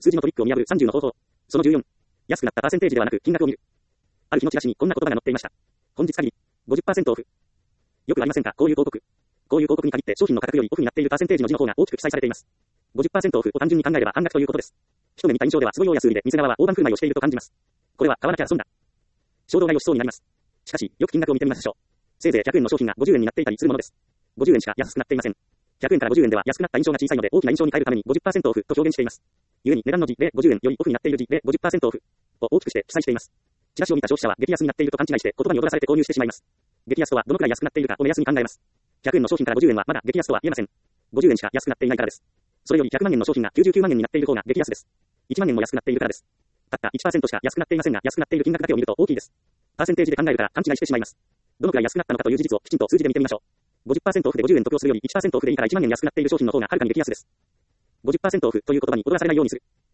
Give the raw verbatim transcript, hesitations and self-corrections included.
数字のトリックを見破るさんじゅうの方法。そのじゅうよん。安くなったパーセンテージではなく金額を見る。ある日のチラシにこんな言葉が載っていました。本日限り ごじゅっパーセント オフ。よくありませんか、こういう広告。こういう広告に限って商品の価格よりオフになっているパーセンテージの字の方が大きく記載されています。ごじゅっパーセント オフを単純に考えれば半額ということです。一目見た印象ではすごい大安売りで店側は大盤振る舞いをしていると感じます。これは買わなきゃ損だ。衝動買いをしそうになります。しかし、よく金額を見てみましょう。せいぜいひゃくえんの商品がごじゅうえんになっていたりするものです。ごじゅうえんしか安くなっていません。ひゃくえんからごじゅうえんでは安くなった印象が小さいので大きな印象に変えるために ごじゅっパーセント オフと表現しています。故に値段の字でごじゅうえんよりオフになっている字で ごじゅっパーセント オフを大きくして記載しています。チラシを見た消費者は激安になっていると勘違いして言葉に踊らされて購入してしまいます。激安とはどのくらい安くなっているかを目安に考えます。ひゃくえんの商品からごじゅうえんはまだ激安とは言えません。ごじゅうえんしか安くなっていないからです。それよりひゃくまんえんの商品がきゅうじゅうきゅうまんえんになっている方が激安です。いちまんえんも安くなっているからです。たった いちパーセント しか安くなっていませんが、安くなっている金額だけを見ると大きいです。パーセンテージで考えるから勘違いしてしまいます。どのくらい安くなったのかという事実をきちんと数字で見てみましょう。ごじゅっパーセント オフでごじゅうえん得をするより いちパーセント オフでいいからいちまんえん安くなっている商品の方がはるかに激安です。ごじゅっパーセント オフという言葉に踊らされないようにする。